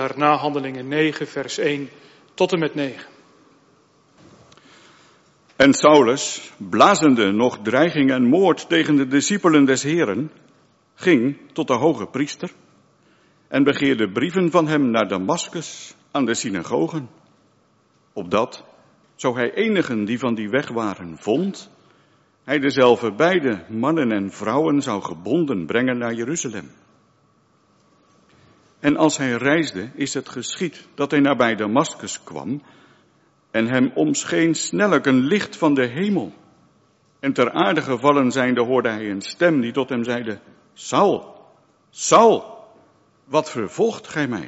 Na Handelingen 9, vers 1 tot en met 9. En Saulus, blazende nog dreiging en moord tegen de discipelen des Heren, ging tot de hoge priester en begeerde brieven van hem naar Damaskus aan de synagogen, opdat, zo hij enigen die van die weg waren vond, hij dezelfde beide mannen en vrouwen zou gebonden brengen naar Jeruzalem. En als hij reisde, is het geschied dat hij nabij Damaskus kwam en hem omscheen snellijk een licht van de hemel. En ter aarde gevallen zijnde hoorde hij een stem die tot hem zeide: Saul, Saul, wat vervolgt gij mij?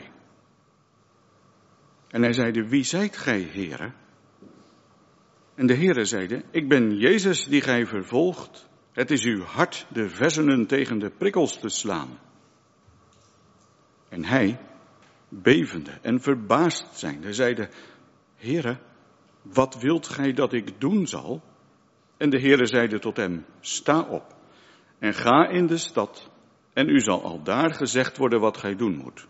En hij zeide: Wie zijt gij, Heere? En de Heere zeide: Ik ben Jezus die gij vervolgt. Het is uw hart de vessenen tegen de prikkels te slaan. En hij, bevende en verbaasd zijnde, zeide: Heere, wat wilt gij dat ik doen zal? En de Heere zeide tot hem: Sta op en ga in de stad, en u zal aldaar gezegd worden wat gij doen moet.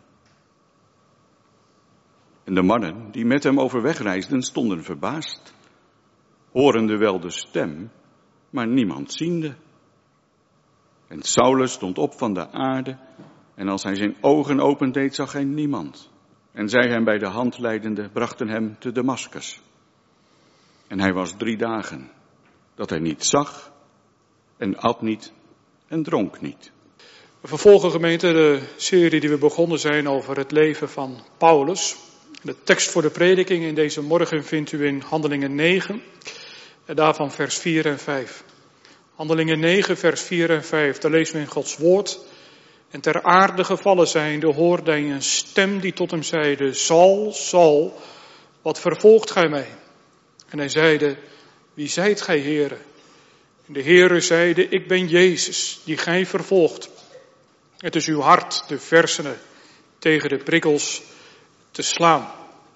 En de mannen die met hem overweg reisden stonden verbaasd, horende wel de stem, maar niemand ziende. En Saulus stond op van de aarde, en als hij zijn ogen opendeed, zag hij niemand. En zij hem bij de hand leidende, brachten hem te Damaskus. En hij was 3 dagen, dat hij niet zag, en at niet, en dronk niet. We vervolgen, gemeente, de serie die we begonnen zijn over het leven van Paulus. De tekst voor de prediking in deze morgen vindt u in Handelingen 9, en daarvan vers 4 en 5. Handelingen 9, vers 4 en 5, daar lezen we in Gods woord: En ter aarde gevallen zijnde hoorde hij een stem die tot hem zeide: Saul, Saul, wat vervolgt gij mij? En hij zeide: Wie zijt gij, Heere? En de Heere zeide: Ik ben Jezus, die gij vervolgt. Het is uw hart de versenen tegen de prikkels te slaan.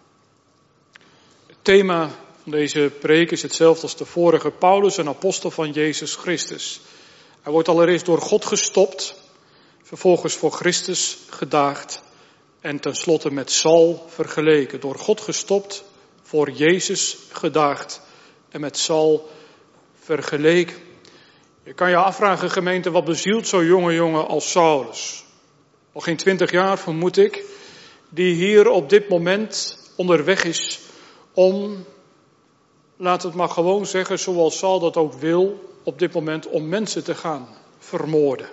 Het thema van deze preek is hetzelfde als de vorige: Paulus, een apostel van Jezus Christus. Hij wordt allereerst door God gestopt, vervolgens voor Christus gedaagd en tenslotte met Saul vergeleken. Door God gestopt, voor Jezus gedaagd en met Saul vergeleken. Je kan je afvragen, gemeente, wat bezielt zo'n jonge jongen als Saulus? Nog geen 20 jaar, vermoed ik, die hier op dit moment onderweg is om, laat het maar gewoon zeggen zoals Saul dat ook wil, op dit moment om mensen te gaan vermoorden.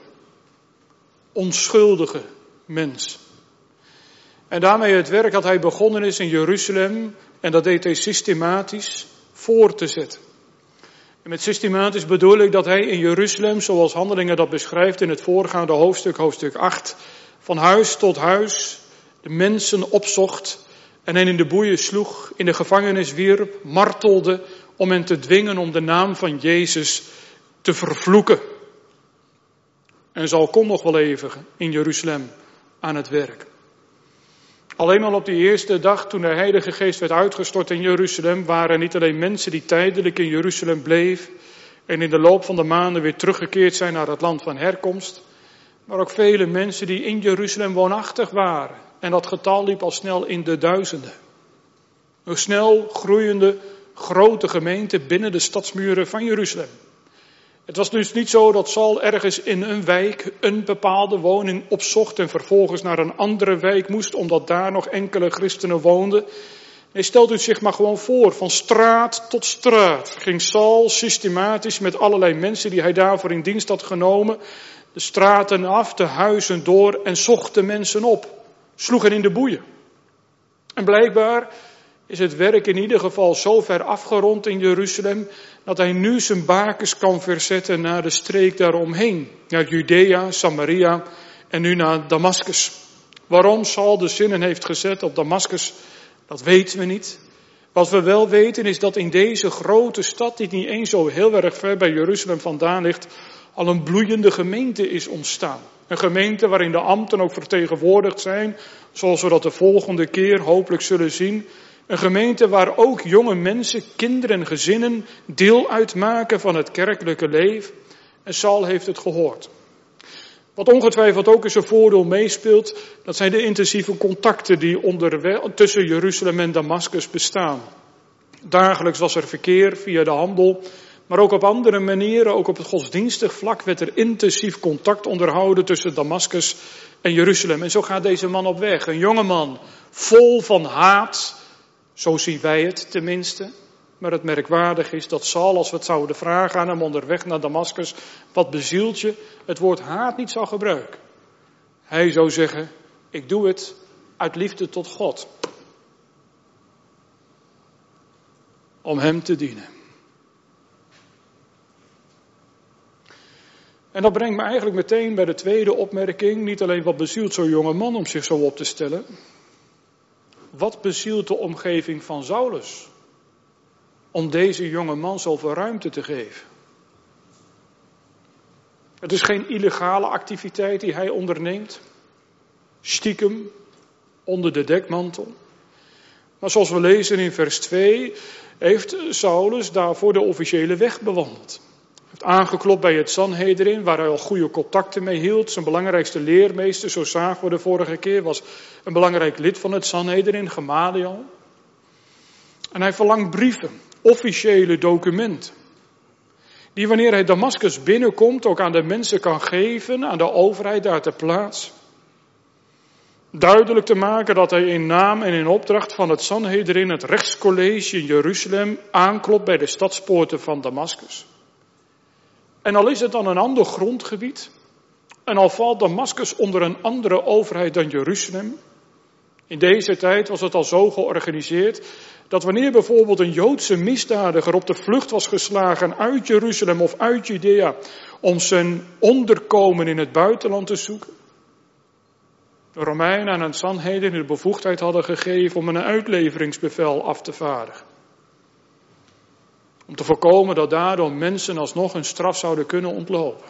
Onschuldige mensen. En daarmee het werk dat hij begonnen is in Jeruzalem, en dat deed hij systematisch, voor te zetten. En met systematisch bedoel ik dat hij in Jeruzalem, zoals Handelingen dat beschrijft in het voorgaande hoofdstuk, hoofdstuk 8, van huis tot huis de mensen opzocht en hen in de boeien sloeg, in de gevangenis wierp, martelde om hen te dwingen om de naam van Jezus te vervloeken. En Saul kon nog wel even in Jeruzalem aan het werk. Alleen al op die eerste dag toen de Heilige Geest werd uitgestort in Jeruzalem, waren er niet alleen mensen die tijdelijk in Jeruzalem bleven en in de loop van de maanden weer teruggekeerd zijn naar het land van herkomst, maar ook vele mensen die in Jeruzalem woonachtig waren. En dat getal liep al snel in de duizenden. Een snel groeiende grote gemeente binnen de stadsmuren van Jeruzalem. Het was dus niet zo dat Saul ergens in een wijk een bepaalde woning opzocht en vervolgens naar een andere wijk moest, omdat daar nog enkele christenen woonden. Nee, stelt u zich maar gewoon voor, van straat tot straat ging Saul systematisch met allerlei mensen die hij daarvoor in dienst had genomen, de straten af, de huizen door en zocht de mensen op, sloeg hen in de boeien. En blijkbaar is het werk in ieder geval zo ver afgerond in Jeruzalem, dat hij nu zijn bakens kan verzetten naar de streek daaromheen. Naar Judea, Samaria en nu naar Damaskus. Waarom Saul de zinnen heeft gezet op Damaskus, dat weten we niet. Wat we wel weten is dat in deze grote stad, die niet eens zo heel erg ver bij Jeruzalem vandaan ligt, al een bloeiende gemeente is ontstaan. Een gemeente waarin de ambten ook vertegenwoordigd zijn, zoals we dat de volgende keer hopelijk zullen zien. Een gemeente waar ook jonge mensen, kinderen en gezinnen deel uitmaken van het kerkelijke leven. En Saul heeft het gehoord. Wat ongetwijfeld ook in zijn voordeel meespeelt, dat zijn de intensieve contacten die tussen Jeruzalem en Damascus bestaan. Dagelijks was er verkeer via de handel, maar ook op andere manieren, ook op het godsdienstig vlak, werd er intensief contact onderhouden tussen Damascus en Jeruzalem. En zo gaat deze man op weg. Een jonge man, vol van haat, zo zien wij het tenminste. Maar het merkwaardig is dat Saul, als we het zouden vragen aan hem onderweg naar Damascus, wat bezielt je, het woord haat niet zou gebruiken. Hij zou zeggen, ik doe het uit liefde tot God. Om hem te dienen. En dat brengt me eigenlijk meteen bij de tweede opmerking. Niet alleen wat bezielt zo'n jonge man om zich zo op te stellen. Wat bezielt de omgeving van Saulus? Om deze jonge man zoveel ruimte te geven. Het is geen illegale activiteit die hij onderneemt. Stiekem, onder de dekmantel. Maar zoals we lezen in vers 2, heeft Saulus daarvoor de officiële weg bewandeld. Hij heeft aangeklopt bij het Sanhedrin, waar hij al goede contacten mee hield. Zijn belangrijkste leermeester, zo zagen we de vorige keer, was een belangrijk lid van het Sanhedrin, Gamaliel. En hij verlangt brieven, officiële documenten. Die wanneer hij Damascus binnenkomt ook aan de mensen kan geven, aan de overheid daar ter plaatse. Duidelijk te maken dat hij in naam en in opdracht van het Sanhedrin, het rechtscollege in Jeruzalem, aanklopt bij de stadspoorten van Damascus. En al is het dan een ander grondgebied, en al valt Damascus onder een andere overheid dan Jeruzalem. In deze tijd was het al zo georganiseerd dat wanneer bijvoorbeeld een Joodse misdadiger op de vlucht was geslagen uit Jeruzalem of uit Judea om zijn onderkomen in het buitenland te zoeken, de Romeinen aan het Sanhedrin de bevoegdheid hadden gegeven om een uitleveringsbevel af te vaardigen. Om te voorkomen dat daardoor mensen alsnog hun straf zouden kunnen ontlopen.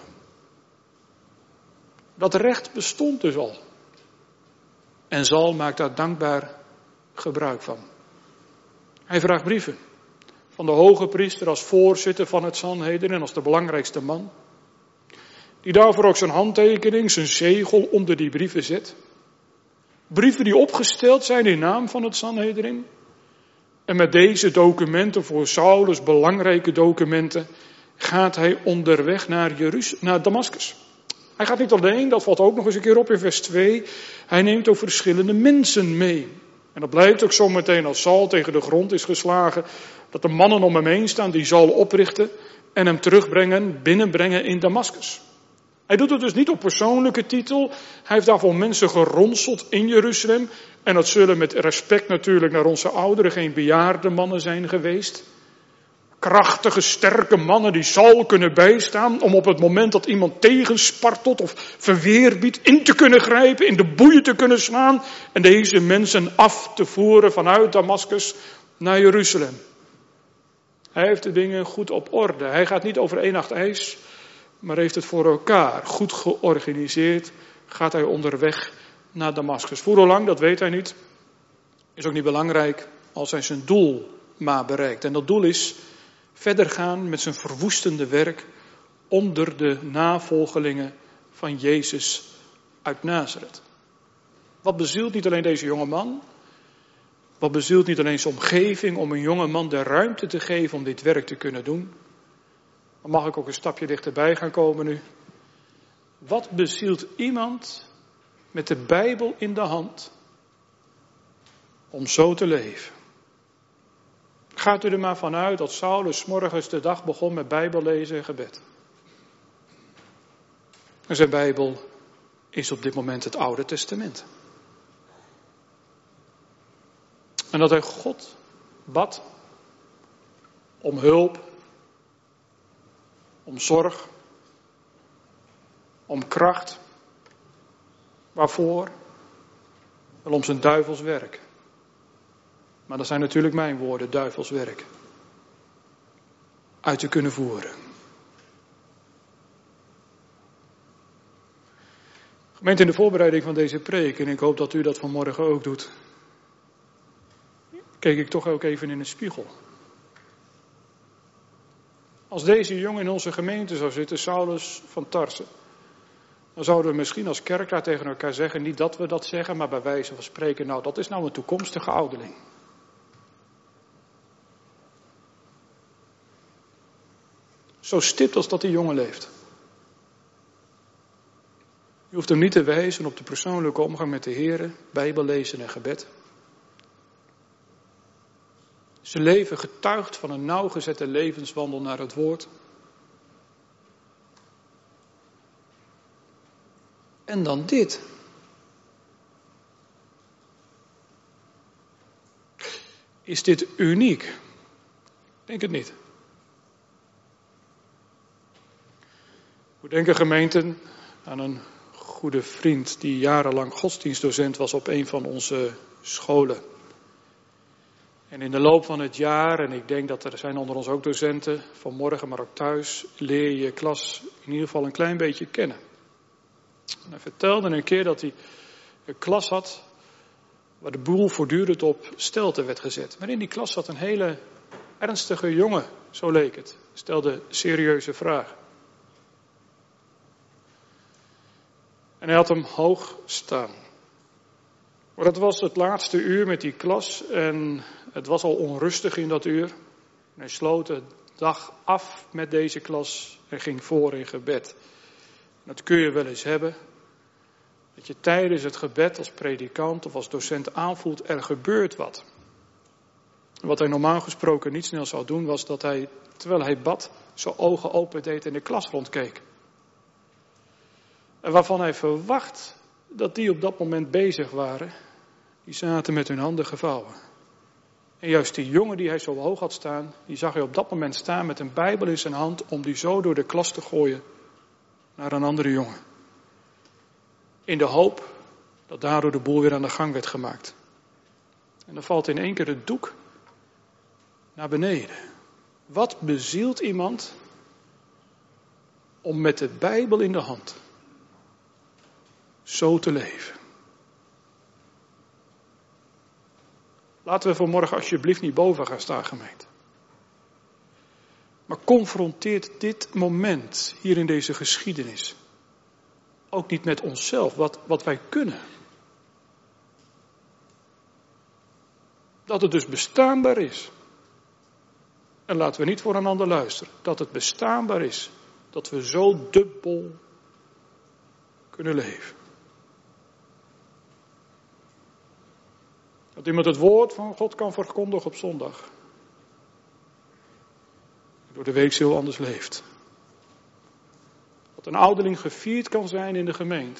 Dat recht bestond dus al. En Saul maakt daar dankbaar gebruik van. Hij vraagt brieven van de hoge priester als voorzitter van het Sanhedrin en als de belangrijkste man. Die daarvoor ook zijn handtekening, zijn zegel onder die brieven zet. Brieven die opgesteld zijn in naam van het Sanhedrin. En met deze documenten, voor Saulus belangrijke documenten, gaat hij onderweg naar Damascus. Hij gaat niet alleen, dat valt ook nog eens een keer op in vers 2. Hij neemt ook verschillende mensen mee. En dat blijkt ook zo meteen als Saul tegen de grond is geslagen, dat de mannen om hem heen staan die Saul oprichten en hem binnenbrengen in Damascus. Hij doet het dus niet op persoonlijke titel. Hij heeft daarvoor mensen geronseld in Jeruzalem. En dat zullen met respect natuurlijk naar onze ouderen geen bejaarde mannen zijn geweest. Krachtige, sterke mannen die Saul kunnen bijstaan om op het moment dat iemand tegenspartelt of verweer biedt in te kunnen grijpen, in de boeien te kunnen slaan en deze mensen af te voeren vanuit Damascus naar Jeruzalem. Hij heeft de dingen goed op orde. Hij gaat niet over 1 nacht ijs, maar heeft het voor elkaar. Goed georganiseerd gaat hij onderweg naar Damascus. Voor hoe lang, dat weet hij niet. Is ook niet belangrijk als hij zijn doel maar bereikt. En dat doel is verder gaan met zijn verwoestende werk onder de navolgelingen van Jezus uit Nazareth. Wat bezielt niet alleen deze jonge man, wat bezielt niet alleen zijn omgeving om een jonge man de ruimte te geven om dit werk te kunnen doen. Dan mag ik ook een stapje dichterbij gaan komen nu. Wat bezielt iemand met de Bijbel in de hand om zo te leven? Gaat u er maar vanuit dat Saulus 's morgens de dag begon met Bijbellezen en gebed. En zijn Bijbel is op dit moment het Oude Testament. En dat hij God bad om hulp, om zorg, om kracht. Waarvoor? Wel om zijn duivels werk. Maar dat zijn natuurlijk mijn woorden, duivels werk. Uit te kunnen voeren. Gemeente, in de voorbereiding van deze preek, en ik hoop dat u dat vanmorgen ook doet, keek ik toch ook even in de spiegel. Als deze jongen in onze gemeente zou zitten, Saulus van Tarse, Dan zouden we misschien als kerk daar tegen elkaar zeggen, niet dat we dat zeggen, maar bij wijze van spreken, nou dat is nou een toekomstige ouderling. Zo stipt als dat die jongen leeft. Je hoeft hem niet te wijzen op de persoonlijke omgang met de Heer, Bijbel lezen en gebed. Zijn leven getuigt van een nauwgezette levenswandel naar het woord. En dan dit. Is dit uniek? Ik denk het niet. We denken gemeenten aan een goede vriend die jarenlang godsdienstdocent was op een van onze scholen. En in de loop van het jaar, en ik denk dat er zijn onder ons ook docenten, vanmorgen maar ook thuis, leer je klas in ieder geval een klein beetje kennen. En hij vertelde een keer dat hij een klas had waar de boel voortdurend op stelte werd gezet. Maar in die klas zat een hele ernstige jongen, zo leek het. Stelde serieuze vragen. En hij had hem hoog staan. Maar het was het laatste uur met die klas en het was al onrustig in dat uur. En hij sloot de dag af met deze klas en ging voor in gebed. Dat kun je wel eens hebben. Dat je tijdens het gebed als predikant of als docent aanvoelt, er gebeurt wat. Wat hij normaal gesproken niet snel zou doen, was dat hij, terwijl hij bad, zijn ogen open deed en de klas rondkeek. En waarvan hij verwacht dat die op dat moment bezig waren, die zaten met hun handen gevouwen. En juist die jongen die hij zo hoog had staan, die zag hij op dat moment staan met een Bijbel in zijn hand om die zo door de klas te gooien naar een andere jongen. In de hoop dat daardoor de boel weer aan de gang werd gemaakt. En dan valt in één keer het doek naar beneden. Wat bezielt iemand om met de Bijbel in de hand zo te leven? Laten we vanmorgen alsjeblieft niet boven gaan staan, gemeente. Maar confronteert dit moment hier in deze geschiedenis ook niet met onszelf, wat wij kunnen. Dat het dus bestaanbaar is. En laten we niet voor een ander luisteren. Dat het bestaanbaar is. Dat we zo dubbel kunnen leven. Dat iemand het woord van God kan verkondigen op zondag. Door de week heel anders leeft. Dat een ouderling gevierd kan zijn in de gemeente.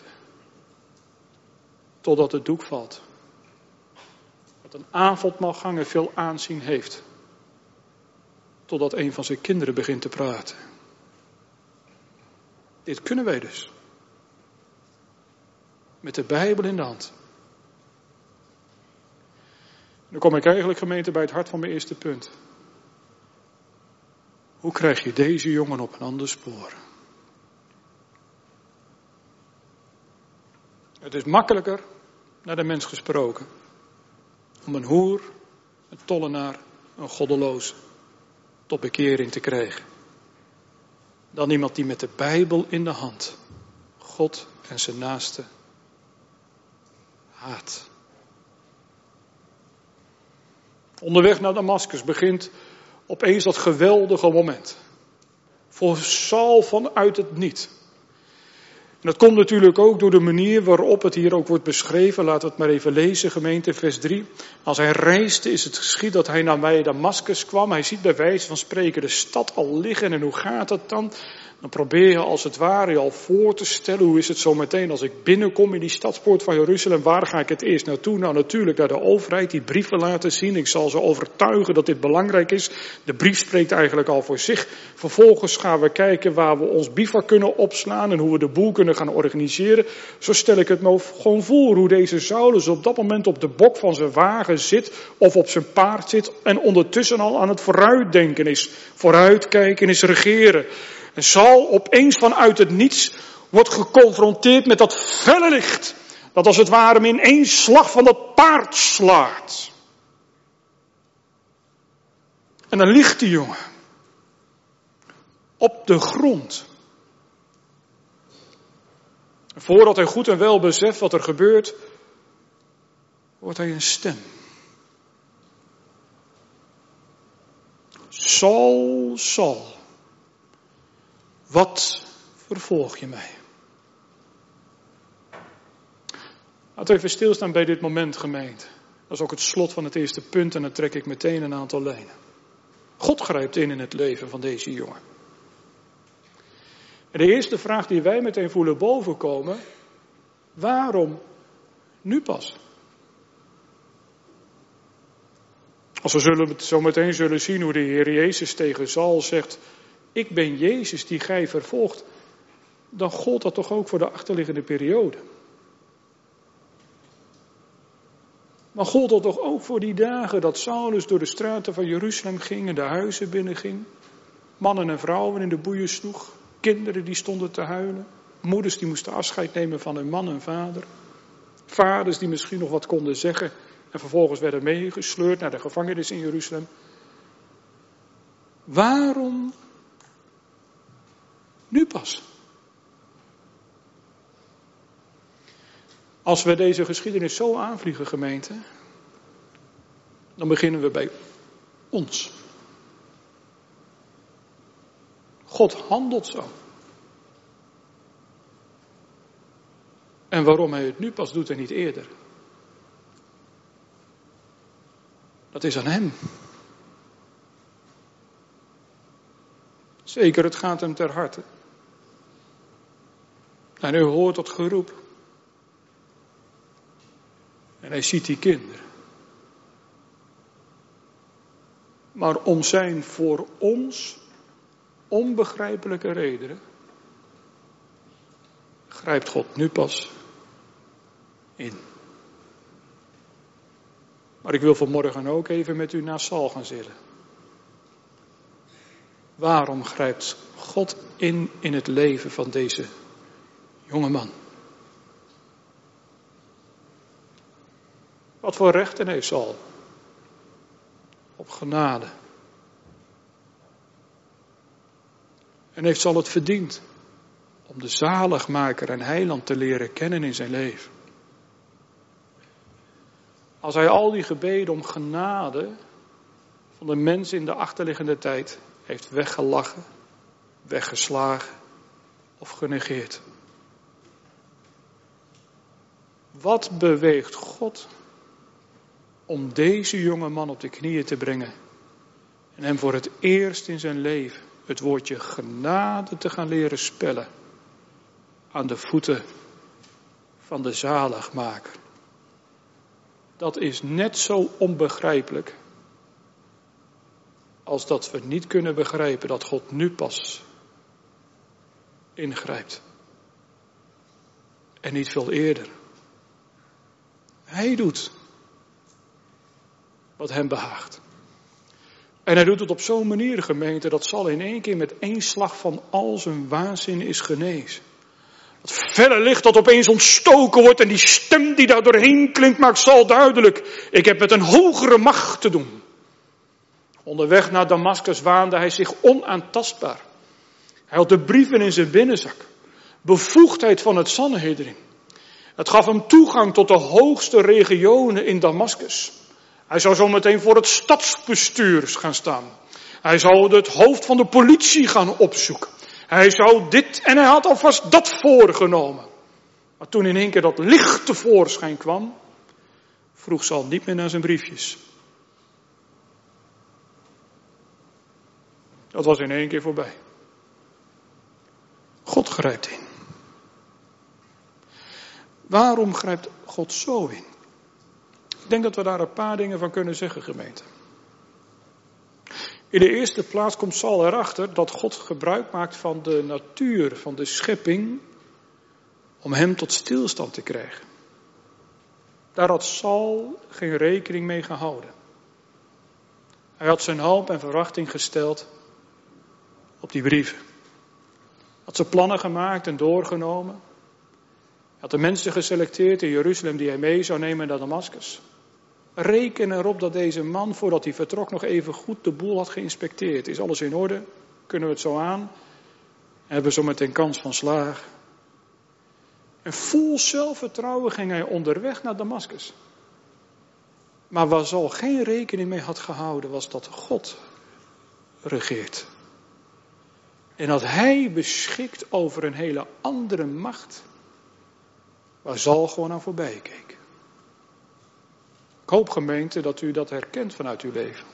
Totdat het doek valt. Dat een avondmaalganger veel aanzien heeft. Totdat een van zijn kinderen begint te praten. Dit kunnen wij dus. Met de Bijbel in de hand. Dan kom ik eigenlijk, gemeente, bij het hart van mijn eerste punt. Hoe krijg je deze jongen op een ander spoor? Het is makkelijker, naar de mens gesproken, om een hoer, een tollenaar, een goddeloze tot bekering te krijgen. Dan iemand die met de Bijbel in de hand God en zijn naaste haat. Onderweg naar Damaskus begint opeens dat geweldige moment. Voor Saul vanuit het niet. En dat komt natuurlijk ook door de manier waarop het hier ook wordt beschreven. Laten we het maar even lezen, gemeente, vers 3. Als hij reisde is het geschied dat hij nabij Damaskus kwam. Hij ziet bij wijze van spreken de stad al liggen. En hoe gaat het dan? Dan probeer je als het ware je al voor te stellen. Hoe is het zo meteen als ik binnenkom in die stadspoort van Jeruzalem? Waar ga ik het eerst naartoe? Nou, natuurlijk naar de overheid, die brieven laten zien. Ik zal ze overtuigen dat dit belangrijk is. De brief spreekt eigenlijk al voor zich. Vervolgens gaan we kijken waar we ons bivak kunnen opslaan en hoe we de boel kunnen gaan organiseren. Zo stel ik het me gewoon voor hoe deze Saulus op dat moment op de bok van zijn wagen zit of op zijn paard zit en ondertussen al aan het vooruitdenken is. Vooruitkijken is regeren. En Saul opeens vanuit het niets wordt geconfronteerd met dat felle licht. Dat als het ware hem in één slag van dat paard slaat. En dan ligt die jongen. Op de grond. Voordat hij goed en wel beseft wat er gebeurt, hoort hij een stem. Saul, Saul, wat vervolg je mij? Laten we even stilstaan bij dit moment, gemeente. Dat is ook het slot van het eerste punt en dan trek ik meteen een aantal lijnen. God grijpt in het leven van deze jongen. En de eerste vraag die wij meteen voelen bovenkomen, waarom nu pas? Als we zo meteen zullen zien hoe de Heer Jezus tegen Saul zegt, ik ben Jezus die gij vervolgt, dan gold dat toch ook voor de achterliggende periode. Maar gold dat toch ook voor die dagen dat Saulus door de straten van Jeruzalem ging en de huizen binnenging. Mannen en vrouwen in de boeien sloeg. Kinderen die stonden te huilen. Moeders die moesten afscheid nemen van hun man en vader. Vaders die misschien nog wat konden zeggen en vervolgens werden meegesleurd naar de gevangenis in Jeruzalem. Waarom nu pas? Als we deze geschiedenis zo aanvliegen, gemeente, dan beginnen we bij ons. God handelt zo. En waarom hij het nu pas doet en niet eerder? Dat is aan hem. Zeker, het gaat hem ter harte. En u hoort dat geroep. En hij ziet die kinderen. Maar om zijn voor ons onbegrijpelijke redenen grijpt God nu pas in. Maar ik wil vanmorgen ook even met u naar Saul gaan zitten. Waarom grijpt God in het leven van deze jonge man? Wat voor rechten heeft Saul? Op genade. En heeft Saul het verdiend om de zaligmaker en heiland te leren kennen in zijn leven? Als hij al die gebeden om genade van de mensen in de achterliggende tijd heeft weggelachen, weggeslagen of genegeerd. Wat beweegt God om deze jonge man op de knieën te brengen en hem voor het eerst in zijn leven het woordje genade te gaan leren spellen aan de voeten van de zaligmaker? Dat is net zo onbegrijpelijk als dat we niet kunnen begrijpen dat God nu pas ingrijpt. En niet veel eerder. Hij doet wat hem behaagt. En hij doet het op zo'n manier, gemeente, dat Saul in één keer met één slag van al zijn waanzin is genezen. Het felle licht dat opeens ontstoken wordt en die stem die daar doorheen klinkt maakt Saul duidelijk. Ik heb met een hogere macht te doen. Onderweg naar Damaskus waande hij zich onaantastbaar. Hij had de brieven in zijn binnenzak. Bevoegdheid van het Sanhedrin. Het gaf hem toegang tot de hoogste regionen in Damaskus. Hij zou zo meteen voor het stadsbestuur gaan staan. Hij zou het hoofd van de politie gaan opzoeken. Hij zou dit en hij had alvast dat voorgenomen. Maar toen in één keer dat licht tevoorschijn kwam, vroeg Saul niet meer naar zijn briefjes. Dat was in één keer voorbij. God grijpt in. Waarom grijpt God zo in? Ik denk dat we daar een paar dingen van kunnen zeggen, gemeente. In de eerste plaats komt Saul erachter dat God gebruik maakt van de natuur, van de schepping, om hem tot stilstand te krijgen. Daar had Saul geen rekening mee gehouden. Hij had zijn hoop en verwachting gesteld op die brieven. Had zijn plannen gemaakt en doorgenomen. Hij had de mensen geselecteerd in Jeruzalem die hij mee zou nemen naar Damaskus. Reken erop dat deze man, voordat hij vertrok, nog even goed de boel had geïnspecteerd. Is alles in orde? Kunnen we het zo aan? Hebben we zo meteen kans van slagen? En vol zelfvertrouwen ging hij onderweg naar Damaskus. Maar waar Saul geen rekening mee had gehouden, was dat God regeert. En dat hij beschikt over een hele andere macht, waar Saul gewoon aan voorbij keek. Ik hoop, gemeente, dat u dat herkent vanuit uw leven.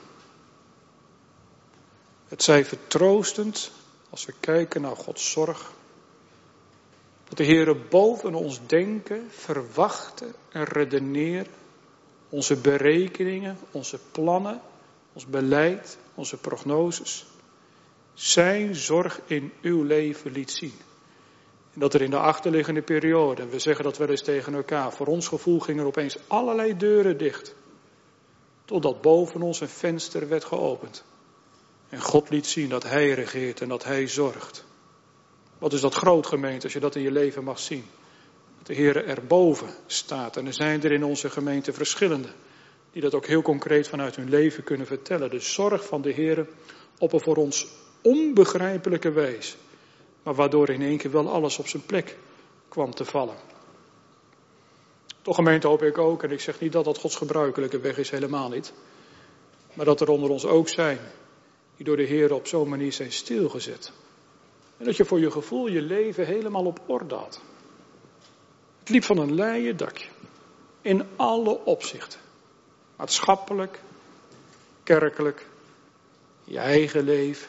Het zij vertroostend als we kijken naar Gods zorg. Dat de Heere boven ons denken, verwachten en redeneren. Onze berekeningen, onze plannen, ons beleid, onze prognoses. Zijn zorg in uw leven liet zien. En dat er in de achterliggende periode, we zeggen dat wel eens tegen elkaar, voor ons gevoel gingen er opeens allerlei deuren dicht. Totdat boven ons een venster werd geopend. En God liet zien dat Hij regeert en dat Hij zorgt. Wat is dat groot, gemeente, als je dat in je leven mag zien. Dat de Heer erboven staat. En er zijn er in onze gemeente verschillende. Die dat ook heel concreet vanuit hun leven kunnen vertellen. De zorg van de Heer op een voor ons onbegrijpelijke wijze. Maar waardoor in één keer wel alles op zijn plek kwam te vallen. Toch, gemeente, hoop ik ook, en ik zeg niet dat dat Gods gebruikelijke weg is, helemaal niet. Maar dat er onder ons ook zijn die door de Heer op zo'n manier zijn stilgezet. En dat je voor je gevoel je leven helemaal op orde had. Het liep van een leien dakje. In alle opzichten. Maatschappelijk, kerkelijk, je eigen leven.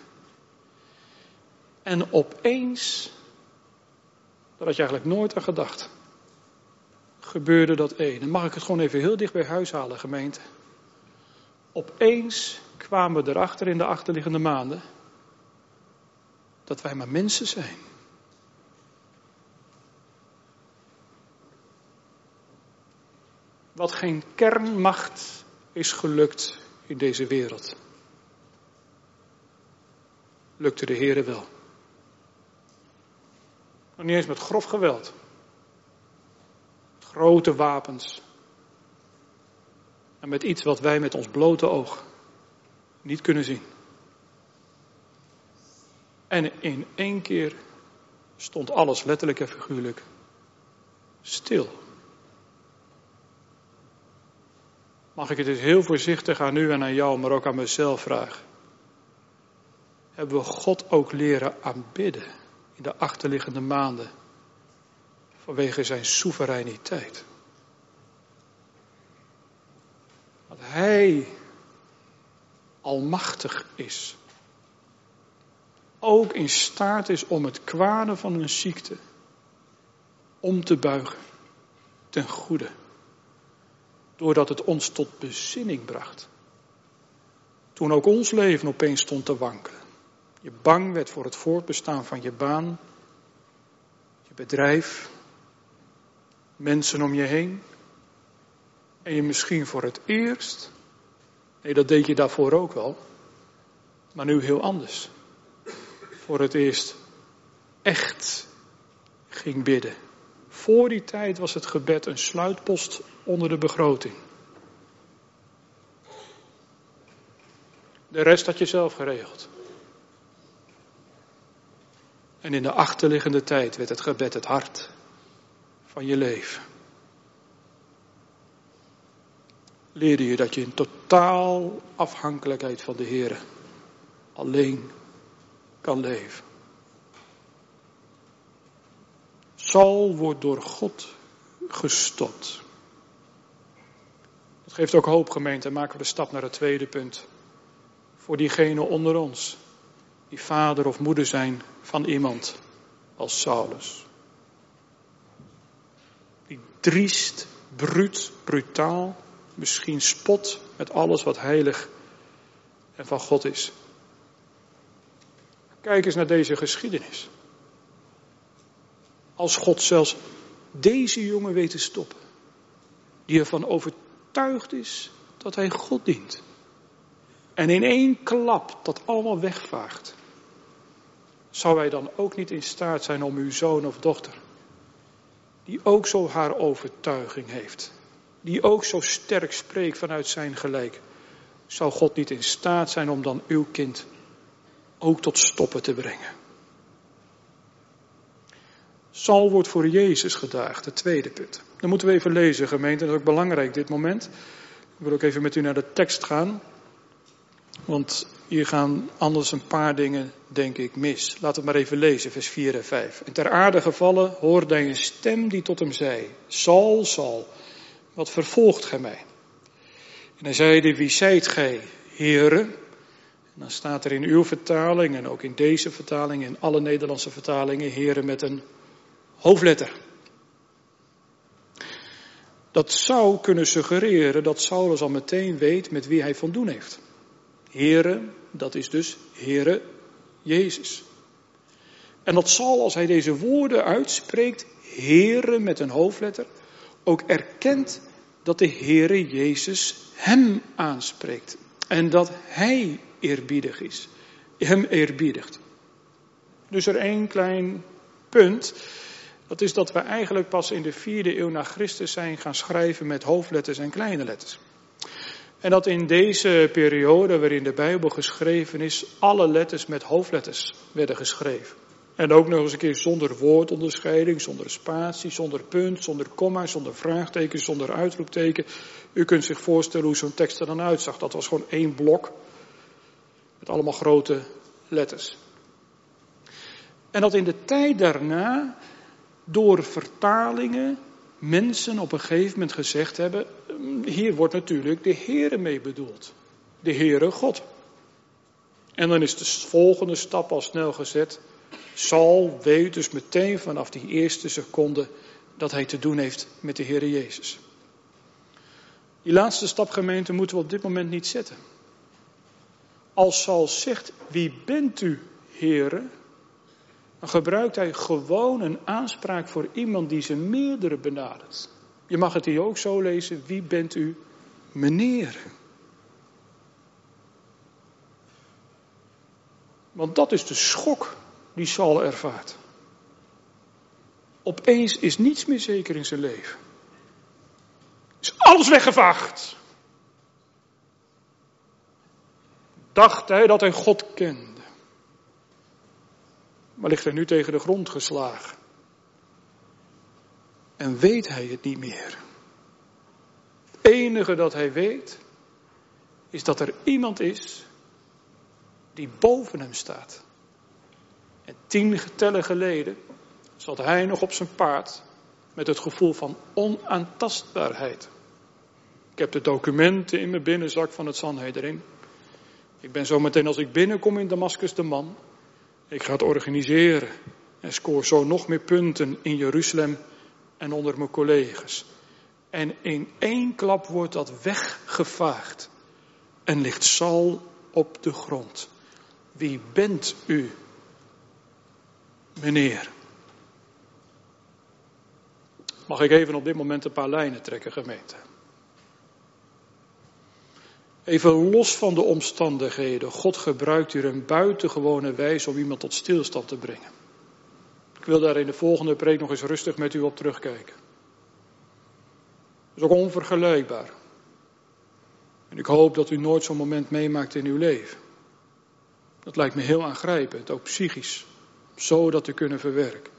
En opeens, daar had je eigenlijk nooit aan gedacht, gebeurde dat ene. Mag ik het gewoon even heel dicht bij huis halen, gemeente? Opeens kwamen we erachter in de achterliggende maanden dat wij maar mensen zijn. Wat geen kernmacht is gelukt in deze wereld, lukte de Heere wel. Nog niet eens met grof geweld. Met grote wapens. En met iets wat wij met ons blote oog niet kunnen zien. En in één keer stond alles letterlijk en figuurlijk stil. Mag ik het dus heel voorzichtig aan u en aan jou, maar ook aan mezelf vragen. Hebben we God ook leren aanbidden in de achterliggende maanden vanwege zijn soevereiniteit? Dat Hij almachtig is. Ook in staat is om het kwade van een ziekte om te buigen ten goede. Doordat het ons tot bezinning bracht. Toen ook ons leven opeens stond te wankelen. Je bang werd voor het voortbestaan van je baan, je bedrijf, mensen om je heen. En je misschien voor het eerst, nee, dat deed je daarvoor ook wel, maar nu heel anders. Voor het eerst echt ging bidden. Voor die tijd was het gebed een sluitpost onder de begroting. De rest had je zelf geregeld. En in de achterliggende tijd werd het gebed het hart van je leven. Leerde je dat je in totaal afhankelijkheid van de Heer alleen kan leven. Saul wordt door God gestopt. Dat geeft ook hoop, gemeente. En maken we de stap naar het tweede punt. Voor diegenen onder ons die vader of moeder zijn van iemand als Saulus. Die driest, bruut, brutaal, misschien spot met alles wat heilig en van God is. Kijk eens naar deze geschiedenis. Als God zelfs deze jongen weet te stoppen, die ervan overtuigd is dat hij God dient. En in één klap dat allemaal wegvaagt. Zou hij dan ook niet in staat zijn om uw zoon of dochter, die ook zo haar overtuiging heeft, die ook zo sterk spreekt vanuit zijn gelijk, zou God niet in staat zijn om dan uw kind ook tot stoppen te brengen? Saul wordt voor Jezus gedaagd, het tweede punt. Dan moeten we even lezen, gemeente, dat is ook belangrijk dit moment. Ik wil ook even met u naar de tekst gaan. Want hier gaan anders een paar dingen, denk ik, mis. Laten we maar even lezen, vers 4 en 5. En ter aarde gevallen hoorde hij een stem die tot hem zei: Saul, Saul, wat vervolgt gij mij? En hij zeide: Wie zijt gij, Heere? En dan staat er in uw vertaling en ook in deze vertaling, in alle Nederlandse vertalingen, Heere met een hoofdletter. Dat zou kunnen suggereren dat Saulus al meteen weet met wie hij van doen heeft. Heere, dat is dus Heere Jezus. En dat Saul, als hij deze woorden uitspreekt, Heere met een hoofdletter, ook erkent dat de Heere Jezus hem aanspreekt. En dat hij eerbiedig is. Hem eerbiedigt. Dus er één klein punt. Dat is dat we eigenlijk pas in de 4e eeuw na Christus zijn gaan schrijven met hoofdletters en kleine letters. En dat in deze periode waarin de Bijbel geschreven is, alle letters met hoofdletters werden geschreven. En ook nog eens een keer zonder woordonderscheiding, zonder spatie, zonder punt, zonder komma, zonder vraagteken, zonder uitroepteken. U kunt zich voorstellen hoe zo'n tekst er dan uitzag. Dat was gewoon één blok met allemaal grote letters. En dat in de tijd daarna door vertalingen mensen op een gegeven moment gezegd hebben: hier wordt natuurlijk de Heere mee bedoeld. De Heere God. En dan is de volgende stap al snel gezet. Saul weet dus meteen vanaf die eerste seconde dat hij te doen heeft met de Heere Jezus. Die laatste stap, gemeente, moeten we op dit moment niet zetten. Als Saul zegt: wie bent u, Heere? Dan gebruikt hij gewoon een aanspraak voor iemand die zijn meerdere benadert. Je mag het hier ook zo lezen: wie bent u, meneer? Want dat is de schok die Saul ervaart. Opeens is niets meer zeker in zijn leven. Is alles weggevaagd. Dacht hij dat hij God kende. Maar ligt hij nu tegen de grond geslagen. En weet hij het niet meer. Het enige dat hij weet, is dat er iemand is die boven hem staat. En 10 tellen geleden zat hij nog op zijn paard met het gevoel van onaantastbaarheid. Ik heb de documenten in mijn binnenzak van het Sanhedrin. Ik ben zo meteen als ik binnenkom in Damascus de man. Ik ga het organiseren en scoor zo nog meer punten in Jeruzalem en onder mijn collega's. En in één klap wordt dat weggevaagd en ligt Saul op de grond. Wie bent u, meneer? Mag ik even op dit moment een paar lijnen trekken, gemeente? Even los van de omstandigheden. God gebruikt hier een buitengewone wijze om iemand tot stilstand te brengen. Ik wil daar in de volgende preek nog eens rustig met u op terugkijken. Dat is ook onvergelijkbaar. En ik hoop dat u nooit zo'n moment meemaakt in uw leven. Dat lijkt me heel aangrijpend, ook psychisch. Zo dat te kunnen verwerken.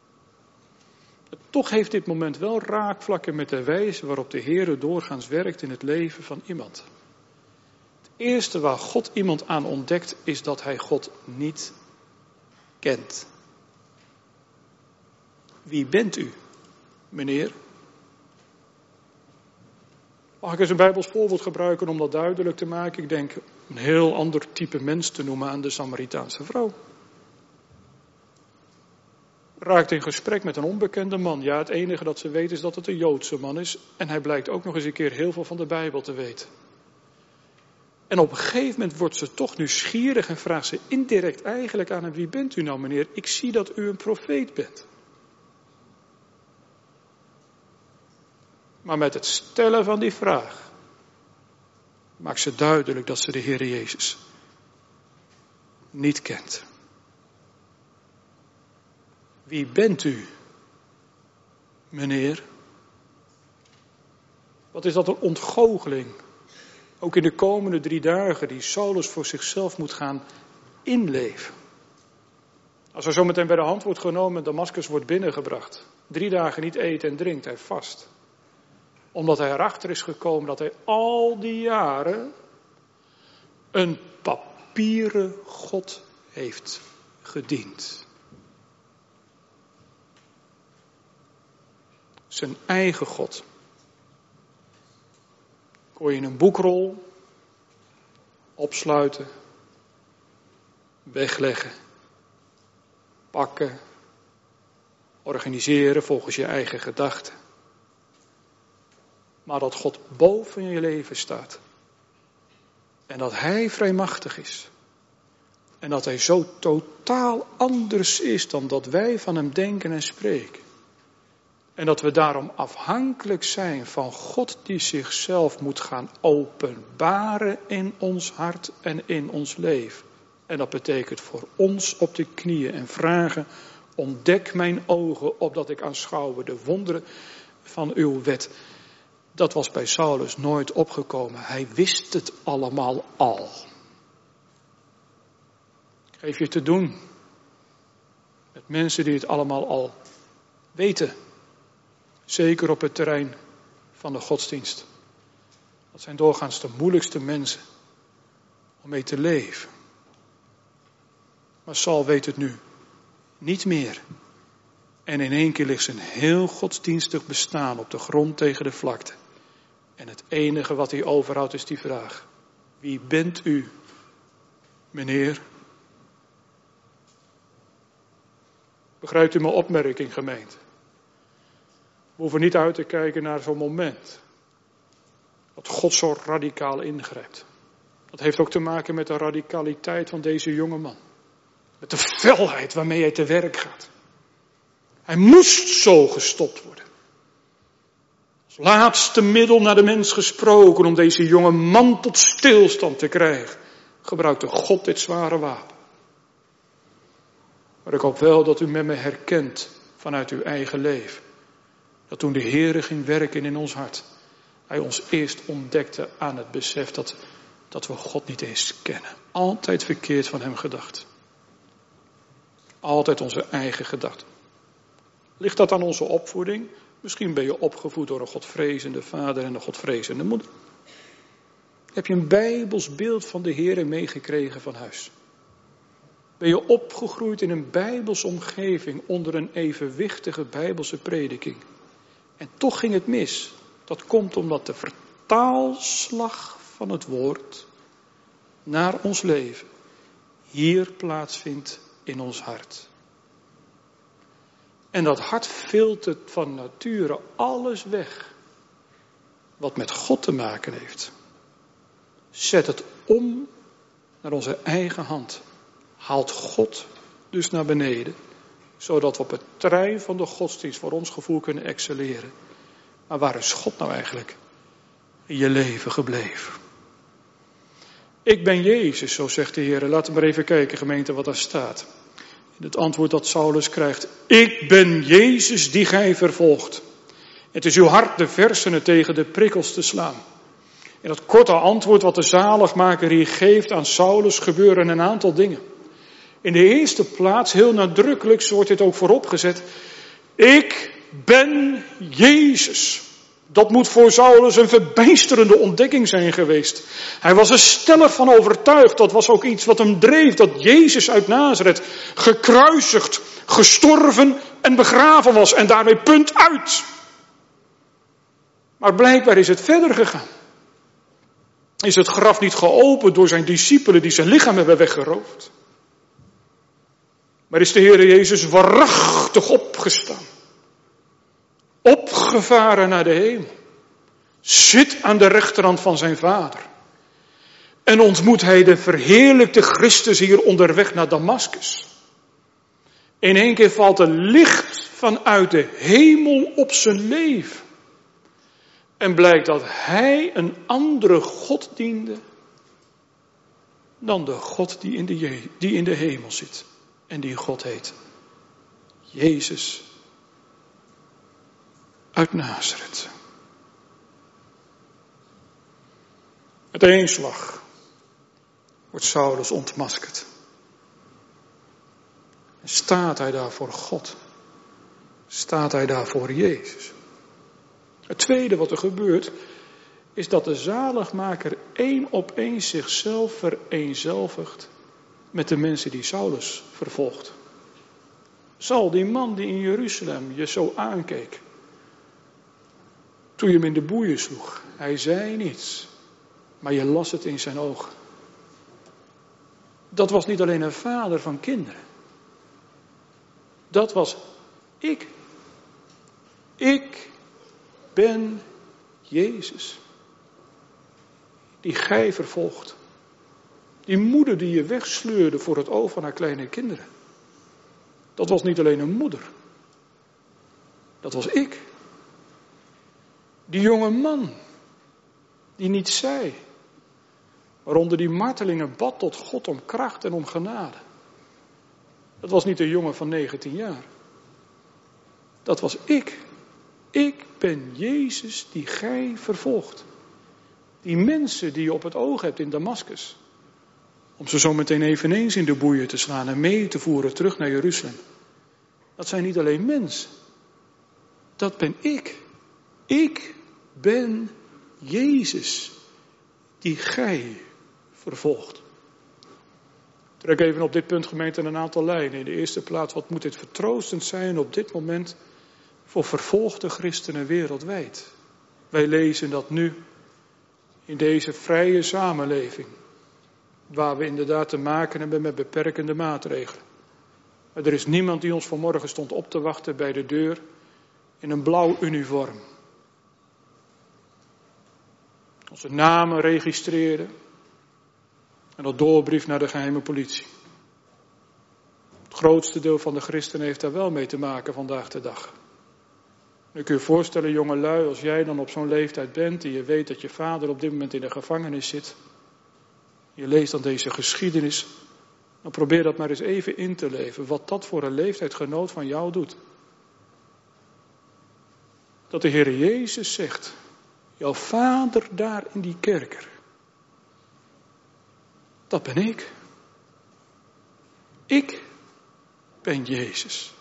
Toch heeft dit moment wel raakvlakken met de wijze waarop de Heer doorgaans werkt in het leven van iemand. Het eerste waar God iemand aan ontdekt is dat hij God niet kent. Wie bent u, meneer? Mag ik eens een Bijbels voorbeeld gebruiken om dat duidelijk te maken? Ik denk een heel ander type mens te noemen aan de Samaritaanse vrouw. Raakt in gesprek met een onbekende man. Ja, het enige dat ze weet is dat het een Joodse man is. En hij blijkt ook nog eens een keer heel veel van de Bijbel te weten. En op een gegeven moment wordt ze toch nieuwsgierig en vraagt ze indirect eigenlijk aan hem: wie bent u nou, meneer? Ik zie dat u een profeet bent. Maar met het stellen van die vraag maakt ze duidelijk dat ze de Heer Jezus niet kent. Wie bent u, meneer? Wat is dat een ontgoocheling? Ook in de komende 3 dagen die Saulus voor zichzelf moet gaan inleven. Als hij zo meteen bij de hand wordt genomen en Damascus wordt binnengebracht. 3 dagen niet eet en drinkt, hij vast. Omdat hij erachter is gekomen dat hij al die jaren een papieren God heeft gediend. Zijn eigen God. Kon je in een boekrol opsluiten, wegleggen, pakken, organiseren volgens je eigen gedachten. Maar dat God boven je leven staat. En dat Hij vrijmachtig is. En dat Hij zo totaal anders is dan dat wij van Hem denken en spreken. En dat we daarom afhankelijk zijn van God die zichzelf moet gaan openbaren in ons hart en in ons leven. En dat betekent voor ons op de knieën en vragen: ontdek mijn ogen opdat ik aanschouwe de wonderen van uw wet. Dat was bij Saulus nooit opgekomen. Hij wist het allemaal al. Ik geef je te doen met mensen die het allemaal al weten. Zeker op het terrein van de godsdienst. Dat zijn doorgaans de moeilijkste mensen om mee te leven. Maar Saul weet het nu niet meer. En in één keer ligt zijn heel godsdienstig bestaan op de grond tegen de vlakte. En het enige wat hij overhoudt is die vraag: wie bent u, meneer? Begrijpt u mijn opmerking, gemeente? We hoeven niet uit te kijken naar zo'n moment dat God zo radicaal ingrijpt. Dat heeft ook te maken met de radicaliteit van deze jonge man. Met de felheid waarmee hij te werk gaat. Hij moest zo gestopt worden. Als laatste middel naar de mens gesproken om deze jonge man tot stilstand te krijgen, gebruikte God dit zware wapen. Maar ik hoop wel dat u met me herkent vanuit uw eigen leven. Dat toen de Heere ging werken in ons hart, Hij ons eerst ontdekte aan het besef dat we God niet eens kennen. Altijd verkeerd van Hem gedacht. Altijd onze eigen gedachten. Ligt dat aan onze opvoeding? Misschien ben je opgevoed door een godvrezende vader en een godvrezende moeder. Heb je een bijbels beeld van de Heere meegekregen van huis? Ben je opgegroeid in een bijbelse omgeving onder een evenwichtige bijbelse prediking? En toch ging het mis. Dat komt omdat de vertaalslag van het woord naar ons leven hier plaatsvindt in ons hart. En dat hart filtert van nature alles weg wat met God te maken heeft. Zet het om naar onze eigen hand. Haalt God dus naar beneden, zodat we op het terrein van de godsdienst voor ons gevoel kunnen excelleren. Maar waar is God nou eigenlijk in je leven gebleven? Ik ben Jezus, zo zegt de Heer. Laten we maar even kijken, gemeente, wat daar staat. In het antwoord dat Saulus krijgt: ik ben Jezus die gij vervolgt. Het is uw hart de versenen tegen de prikkels te slaan. In dat korte antwoord wat de zaligmaker hier geeft aan Saulus gebeuren een aantal dingen. In de eerste plaats, heel nadrukkelijk, wordt dit ook vooropgezet: ik ben Jezus. Dat moet voor Saulus een verbijsterende ontdekking zijn geweest. Hij was er stellig van overtuigd. Dat was ook iets wat hem dreef. Dat Jezus uit Nazareth gekruisigd, gestorven en begraven was. En daarmee punt uit. Maar blijkbaar is het verder gegaan. Is het graf niet geopend door zijn discipelen die zijn lichaam hebben weggeroofd. Maar is de Heer Jezus waarachtig opgestaan. Opgevaren naar de hemel. Zit aan de rechterhand van zijn Vader. En ontmoet hij de verheerlijkte Christus hier onderweg naar Damascus. In één keer valt er licht vanuit de hemel op zijn leven. En blijkt dat hij een andere God diende dan de God die in de hemel zit. En die God heet Jezus uit Nazareth. Met één slag wordt Saulus ontmaskerd. Staat hij daar voor God? Staat hij daar voor Jezus? Het tweede wat er gebeurt, is dat de zaligmaker 1 op 1 zichzelf vereenzelvigt met de mensen die Saulus vervolgt. Saul, die man die in Jeruzalem je zo aankeek, toen je hem in de boeien sloeg, hij zei niets, maar je las het in zijn ogen. Dat was niet alleen een vader van kinderen. Dat was ik. Ik ben Jezus. Die gij vervolgt. Die moeder die je wegsleurde voor het oog van haar kleine kinderen. Dat was niet alleen een moeder. Dat was ik. Die jonge man. Die niets zei. Waaronder die martelingen bad tot God om kracht en om genade. Dat was niet een jongen van 19 jaar. Dat was ik. Ik ben Jezus die gij vervolgt. Die mensen die je op het oog hebt in Damascus. Om ze zo meteen eveneens in de boeien te slaan en mee te voeren terug naar Jeruzalem. Dat zijn niet alleen mensen. Dat ben ik. Ik ben Jezus die gij vervolgt. Trek even op dit punt, gemeente, een aantal lijnen. In de eerste plaats, wat moet dit vertroostend zijn op dit moment voor vervolgde christenen wereldwijd. Wij lezen dat nu in deze vrije samenleving, waar we inderdaad te maken hebben met beperkende maatregelen. Maar er is niemand die ons vanmorgen stond op te wachten bij de deur in een blauw uniform. Onze namen registreerde en dat doorbrief naar de geheime politie. Het grootste deel van de christenen heeft daar wel mee te maken vandaag de dag. Nu kun je je voorstellen, jongelui, als jij dan op zo'n leeftijd bent en je weet dat je vader op dit moment in de gevangenis zit. Je leest dan deze geschiedenis. Dan probeer dat maar eens even in te leven. Wat dat voor een leeftijdgenoot van jou doet. Dat de Heer Jezus zegt. Jouw vader daar in die kerker. Dat ben ik. Ik ben Jezus.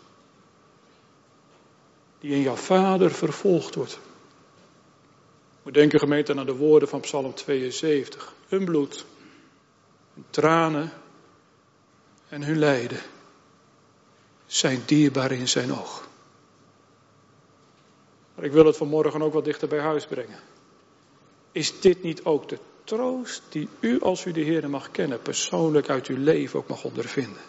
Die in jouw vader vervolgd wordt. We denken, gemeente, aan de woorden van Psalm 72. Hun bloed, hun tranen en hun lijden zijn dierbaar in zijn oog. Maar ik wil het vanmorgen ook wat dichter bij huis brengen. Is dit niet ook de troost die u, als u de Heer mag kennen, persoonlijk uit uw leven ook mag ondervinden?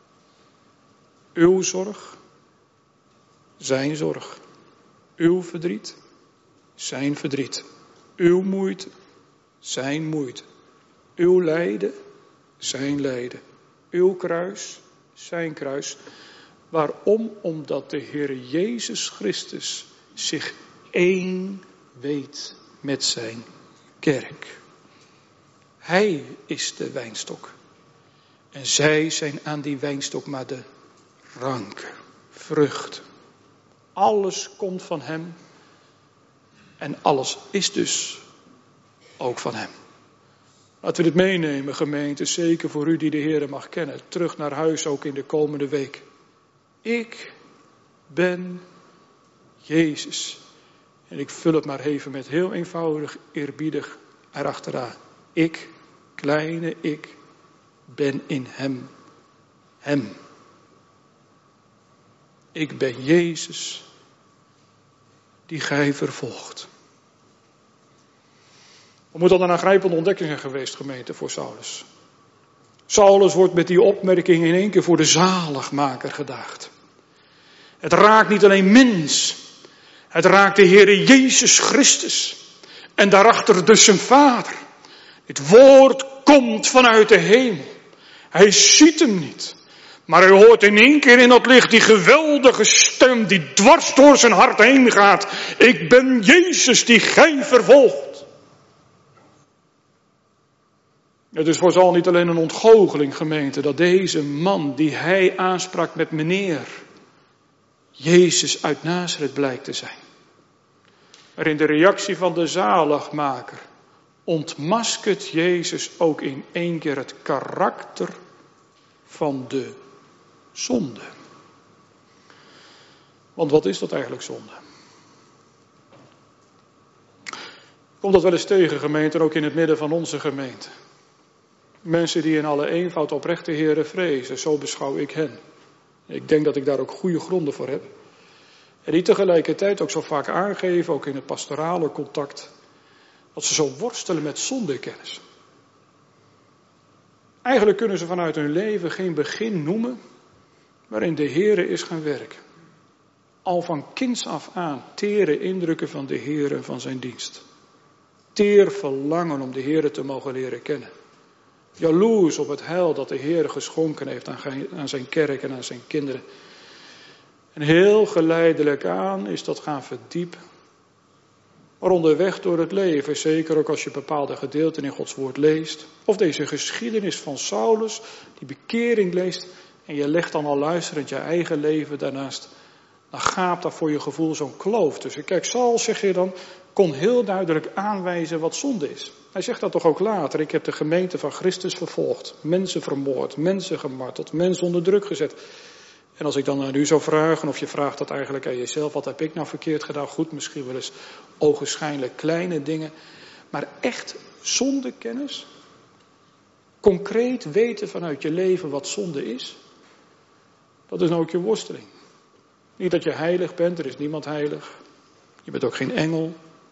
Uw zorg, zijn zorg. Uw verdriet, zijn verdriet. Uw moeite, zijn moeite. Uw lijden, zijn lijden. Uw kruis, zijn kruis. Waarom? Omdat de Heer Jezus Christus zich één weet met zijn kerk. Hij is de wijnstok. En zij zijn aan die wijnstok maar de ranken, vruchten. Alles komt van hem. En alles is dus ook van hem. Laten we dit meenemen, gemeente, zeker voor u die de Heer mag kennen. Terug naar huis ook in de komende week. Ik ben Jezus. En ik vul het maar even met heel eenvoudig, eerbiedig erachteraan. Ik, kleine ik, ben in hem. Hem. Ik ben Jezus die gij vervolgt. Wat moet dat een aangrijpende ontdekking zijn geweest, gemeente, voor Saulus? Saulus wordt met die opmerking in één keer voor de zaligmaker gedaagd. Het raakt niet alleen mens. Het raakt de Heere Jezus Christus. En daarachter dus zijn Vader. Het woord komt vanuit de hemel. Hij ziet hem niet. Maar hij hoort in één keer in dat licht die geweldige stem die dwars door zijn hart heen gaat. Ik ben Jezus die gij vervolgt. Het is voor Saul niet alleen een ontgoocheling, gemeente, dat deze man die hij aansprak met meneer, Jezus uit Nazareth blijkt te zijn. Maar in de reactie van de zaligmaker ontmaskert Jezus ook in één keer het karakter van de zonde. Want wat is dat eigenlijk zonde? Komt dat wel eens tegen, gemeente, ook in het midden van onze gemeente. Mensen die in alle eenvoud oprecht de Heere vrezen, zo beschouw ik hen. Ik denk dat ik daar ook goede gronden voor heb. En die tegelijkertijd ook zo vaak aangeven, ook in het pastorale contact, dat ze zo worstelen met zondekennis. Eigenlijk kunnen ze vanuit hun leven geen begin noemen waarin de Heere is gaan werken. Al van kinds af aan tere indrukken van de Heere en van zijn dienst. Teer verlangen om de Heere te mogen leren kennen. Jaloers op het heil dat de Heere geschonken heeft aan zijn kerk en aan zijn kinderen. En heel geleidelijk aan is dat gaan verdiepen. Maar onderweg door het leven, zeker ook als je bepaalde gedeelten in Gods woord leest, of deze geschiedenis van Saulus, die bekering leest, en je legt dan al luisterend je eigen leven daarnaast, dan gaapt daar voor je gevoel zo'n kloof tussen. Kijk, Saul, zeg je dan, kon heel duidelijk aanwijzen wat zonde is. Hij zegt dat toch ook later, ik heb de gemeente van Christus vervolgd, mensen vermoord, mensen gemarteld, mensen onder druk gezet. En als ik dan aan u zou vragen, of je vraagt dat eigenlijk aan jezelf, wat heb ik nou verkeerd gedaan? Goed, misschien wel eens ogenschijnlijk kleine dingen. Maar echt zondekennis, concreet weten vanuit je leven wat zonde is, dat is nou ook je worsteling. Niet dat je heilig bent, er is niemand heilig. Je bent ook geen engel.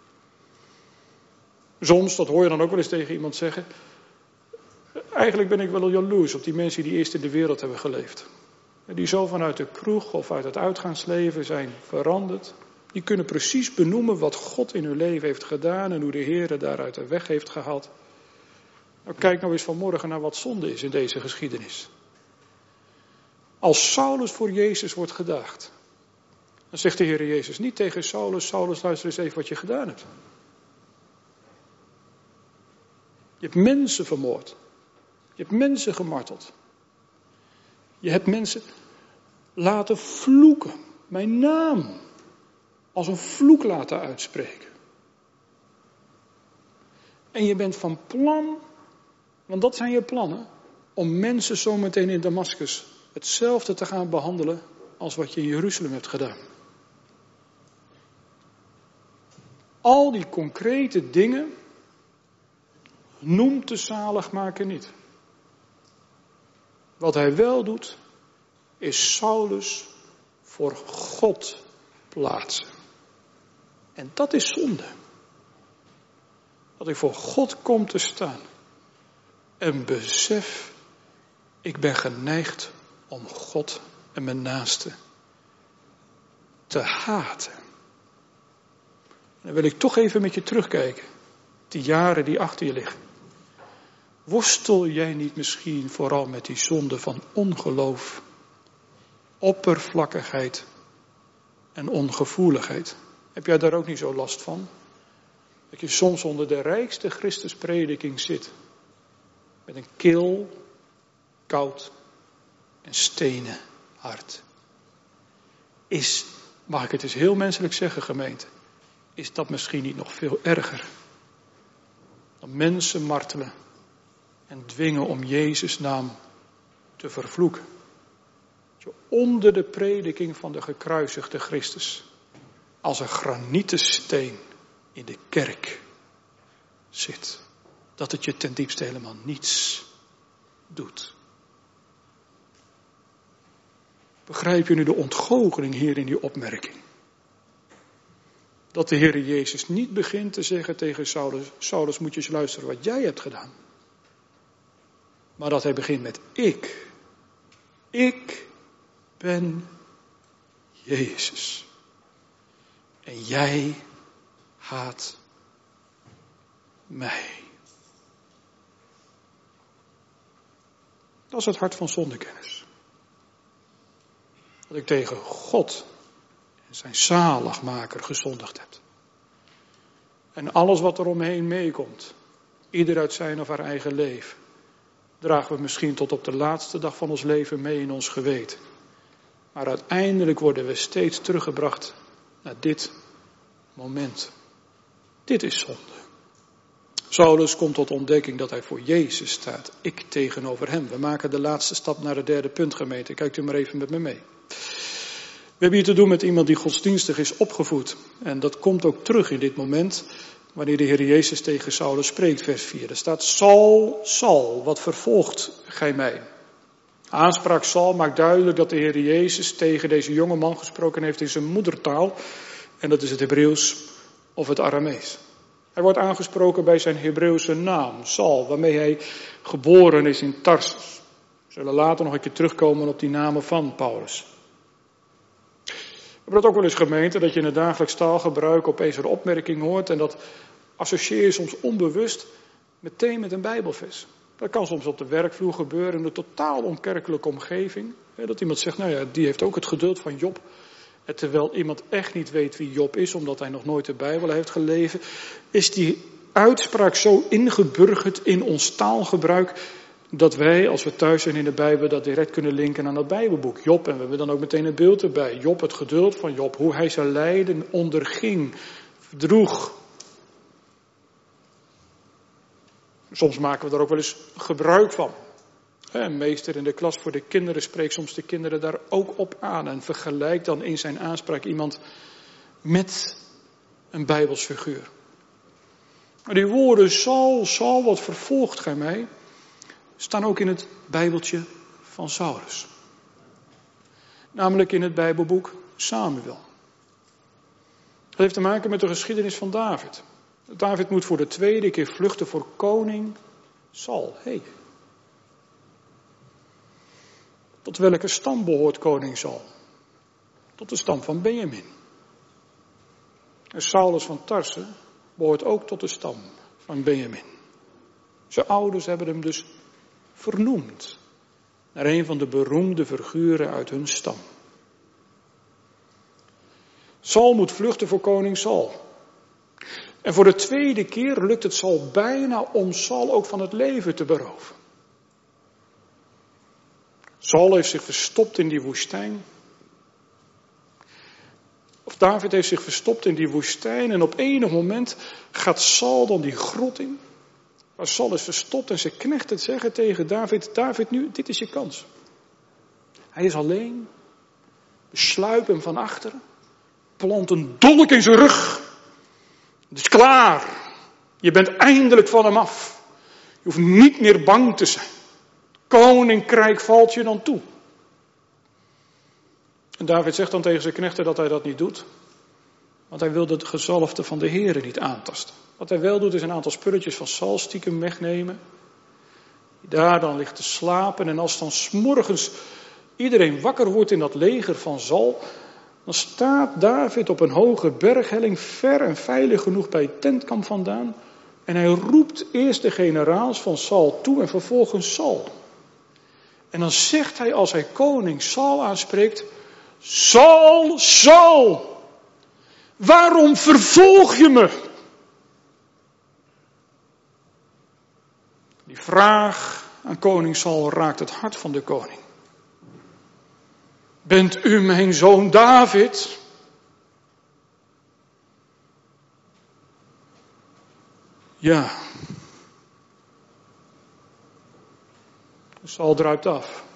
Soms, dat hoor je dan ook wel eens tegen iemand zeggen, eigenlijk ben ik wel jaloers op die mensen die eerst in de wereld hebben geleefd. Die zo vanuit de kroeg of uit het uitgaansleven zijn veranderd. Die kunnen precies benoemen wat God in hun leven heeft gedaan en hoe de Heer daaruit de weg heeft gehaald. Nou, kijk nou eens vanmorgen naar wat zonde is in deze geschiedenis. Als Saulus voor Jezus wordt gedaagd, dan zegt de Heer Jezus niet tegen Saulus, Saulus, luister eens even wat je gedaan hebt. Je hebt mensen vermoord. Je hebt mensen gemarteld. Je hebt mensen laten vloeken. Mijn naam als een vloek laten uitspreken. En je bent van plan, want dat zijn je plannen, om mensen zometeen in Damascus hetzelfde te gaan behandelen als wat je in Jeruzalem hebt gedaan. Al die concrete dingen noemt de zaligmaker niet. Wat hij wel doet, is Saulus voor God plaatsen. En dat is zonde. Dat ik voor God kom te staan. En besef, ik ben geneigd om God en mijn naaste te haten. En dan wil ik toch even met je terugkijken. Die jaren die achter je liggen. Worstel jij niet misschien vooral met die zonde van ongeloof, oppervlakkigheid en ongevoeligheid? Heb jij daar ook niet zo last van? Dat je soms onder de rijkste Christusprediking zit. Met een kil, koud en stenen hart. Mag ik het eens heel menselijk zeggen, gemeente, is dat misschien niet nog veel erger? Dan mensen martelen en dwingen om Jezus' naam te vervloeken. Dat je onder de prediking van de gekruisigde Christus als een granieten steen in de kerk zit. Dat het je ten diepste helemaal niets doet. Begrijp je nu de ontgoocheling hier in die opmerking? Dat de Heer Jezus niet begint te zeggen tegen Saulus, Saulus, moet je eens luisteren wat jij hebt gedaan. Maar dat hij begint met ik. Ik ben Jezus. En jij haat mij. Dat is het hart van zondekennis. Dat ik tegen God en zijn zaligmaker gezondigd heb. En alles wat er omheen meekomt, ieder uit zijn of haar eigen leven, dragen we misschien tot op de laatste dag van ons leven mee in ons geweten. Maar uiteindelijk worden we steeds teruggebracht naar dit moment. Dit is zonde. Saulus komt tot ontdekking dat hij voor Jezus staat. Ik tegenover hem. We maken de laatste stap naar het derde punt, gemeente. Kijkt u maar even met me mee. We hebben hier te doen met iemand die godsdienstig is opgevoed. En dat komt ook terug in dit moment, wanneer de Heer Jezus tegen Saulus spreekt, vers 4. Er staat, Saul, Saul, wat vervolgt gij mij? Aanspraak Saul maakt duidelijk dat de Heer Jezus tegen deze jonge man gesproken heeft in zijn moedertaal. En dat is het Hebreeuws of het Aramees. Hij wordt aangesproken bij zijn Hebreeuwse naam, Saul, waarmee hij geboren is in Tarsus. We zullen later nog een keer terugkomen op die namen van Paulus. We hebben dat ook wel eens gemeente, dat je in het dagelijks taalgebruik opeens een opmerking hoort en dat associeer je soms onbewust meteen met een Bijbelvers. Dat kan soms op de werkvloer gebeuren in een totaal onkerkelijke omgeving. Dat iemand zegt, nou ja, die heeft ook het geduld van Job. En terwijl iemand echt niet weet wie Job is, omdat hij nog nooit de Bijbel heeft gelezen, is die uitspraak zo ingeburgerd in ons taalgebruik, dat wij, als we thuis zijn in de Bijbel, dat direct kunnen linken aan het Bijbelboek Job. En we hebben dan ook meteen een beeld erbij. Job, het geduld van Job, hoe hij zijn lijden onderging, verdroeg. Soms maken we daar ook wel eens gebruik van. Een meester in de klas voor de kinderen spreekt soms de kinderen daar ook op aan. En vergelijkt dan in zijn aanspraak iemand met een Bijbelsfiguur. Maar die woorden, Saul, Saul, wat vervolgt gij mij, staan ook in het Bijbeltje van Saulus. Namelijk in het Bijbelboek Samuel. Dat heeft te maken met de geschiedenis van David. David moet voor de tweede keer vluchten voor koning Saul. Tot welke stam behoort koning Saul? Tot de stam van Benjamin. En Saulus van Tarse behoort ook tot de stam van Benjamin. Zijn ouders hebben hem dus vernoemd naar een van de beroemde figuren uit hun stam. Saul moet vluchten voor koning Saul. En voor de tweede keer lukt het Saul bijna om Saul ook van het leven te beroven. Saul heeft zich verstopt in die woestijn. Of David heeft zich verstopt in die woestijn en op enig moment gaat Saul dan die grot in. Waar Saul is verstopt en zijn knechten zeggen tegen David, David nu, dit is je kans. Hij is alleen, besluip hem van achteren, plant een dolk in zijn rug. Het is klaar, je bent eindelijk van hem af. Je hoeft niet meer bang te zijn. Koninkrijk valt je dan toe. En David zegt dan tegen zijn knechten dat hij dat niet doet. Want hij wil het gezalfde van de Heere niet aantasten. Wat hij wel doet is een aantal spulletjes van Saul stiekem wegnemen. Die daar dan ligt te slapen. En als dan 's morgens iedereen wakker wordt in dat leger van Saul, dan staat David op een hoge berghelling ver en veilig genoeg bij het tentkamp vandaan. En hij roept eerst de generaals van Saul toe en vervolgens Saul. En dan zegt hij als hij koning Saul aanspreekt, Saul, Saul, waarom vervolg je me? Die vraag aan koning Saul raakt het hart van de koning. Bent u mijn zoon David? Ja. Saul druipt af.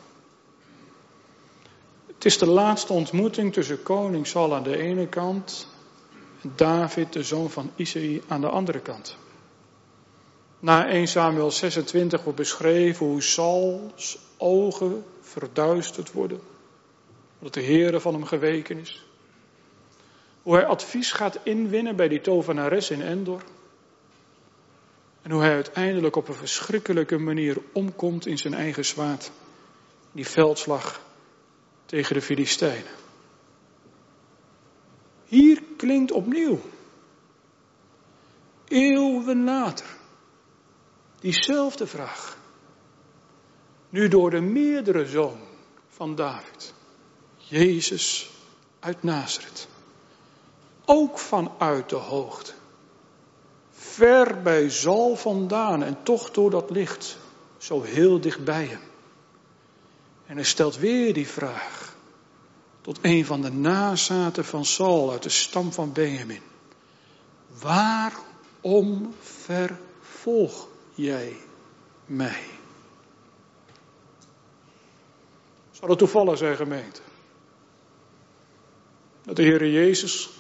Het is de laatste ontmoeting tussen koning Saul aan de ene kant en David, de zoon van Isaï, aan de andere kant. Na 1 Samuel 26 wordt beschreven hoe Sauls ogen verduisterd worden. Dat de Heere van hem geweken is. Hoe hij advies gaat inwinnen bij die tovenares in Endor. En hoe hij uiteindelijk op een verschrikkelijke manier omkomt in zijn eigen zwaard. Die veldslag tegen de Filistijnen. Hier klinkt opnieuw, eeuwen later, diezelfde vraag. Nu door de meerdere zoon van David, Jezus uit Nazareth. Ook vanuit de hoogte. Ver bij Saul vandaan en toch door dat licht, zo heel dicht bij hem. En hij stelt weer die vraag tot een van de nazaten van Saul uit de stam van Benjamin. Waarom vervolg jij mij? Zou het toevallig zijn, gemeente? Dat de Heer Jezus,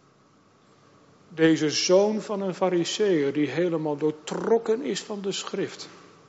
deze zoon van een farizeeër die helemaal doortrokken is van de schrift,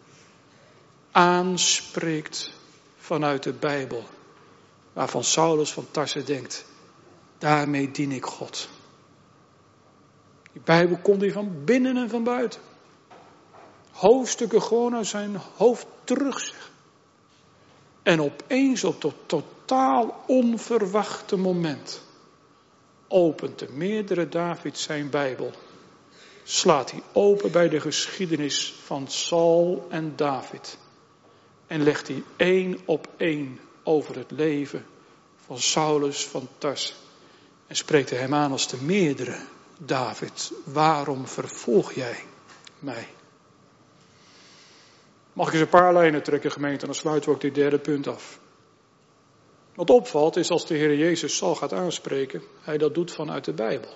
aanspreekt vanuit de Bijbel, waarvan Saulus van Tarse denkt, daarmee dien ik God. Die Bijbel kon hij van binnen en van buiten. Hoofdstukken gewoon uit zijn hoofd terugzeggen. En opeens op dat totaal onverwachte moment opent de meerdere David zijn Bijbel. Slaat hij open bij de geschiedenis van Saul en David. En legt hij 1 op 1 over het leven van Saulus van Tarse. En spreekt hij hem aan als de meerdere David. Waarom vervolg jij mij? Mag ik eens een paar lijnen trekken, gemeente, en dan sluiten we ook dit derde punt af. Wat opvalt is als de Heer Jezus Saul gaat aanspreken, hij dat doet vanuit de Bijbel.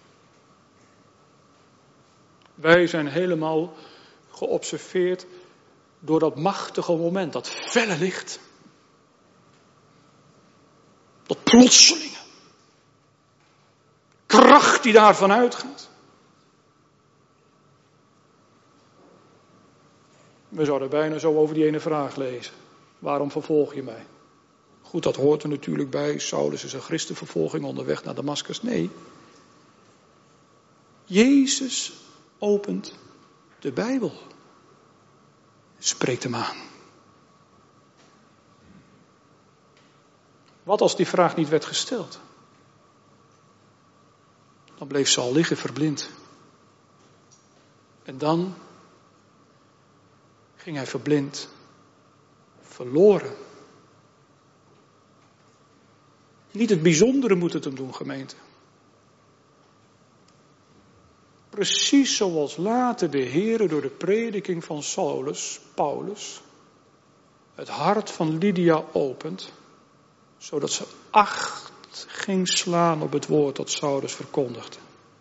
Wij zijn helemaal geobserveerd door dat machtige moment, dat felle licht. Dat plotselinge. Kracht die daarvan uitgaat. We zouden bijna zo over die ene vraag lezen. Waarom vervolg je mij? Goed, dat hoort er natuurlijk bij. Saulus is een christenvervolging onderweg naar Damascus. Nee. Jezus opent de Bijbel. Spreekt hem aan. Wat als die vraag niet werd gesteld? Dan bleef Saul liggen verblind. En dan ging hij verblind verloren. Niet het bijzondere moet het hem doen, gemeente. Precies zoals later de Heere door de prediking van Paulus, het hart van Lydia opent, zodat ze acht ging slaan op het woord dat Saulus verkondigde.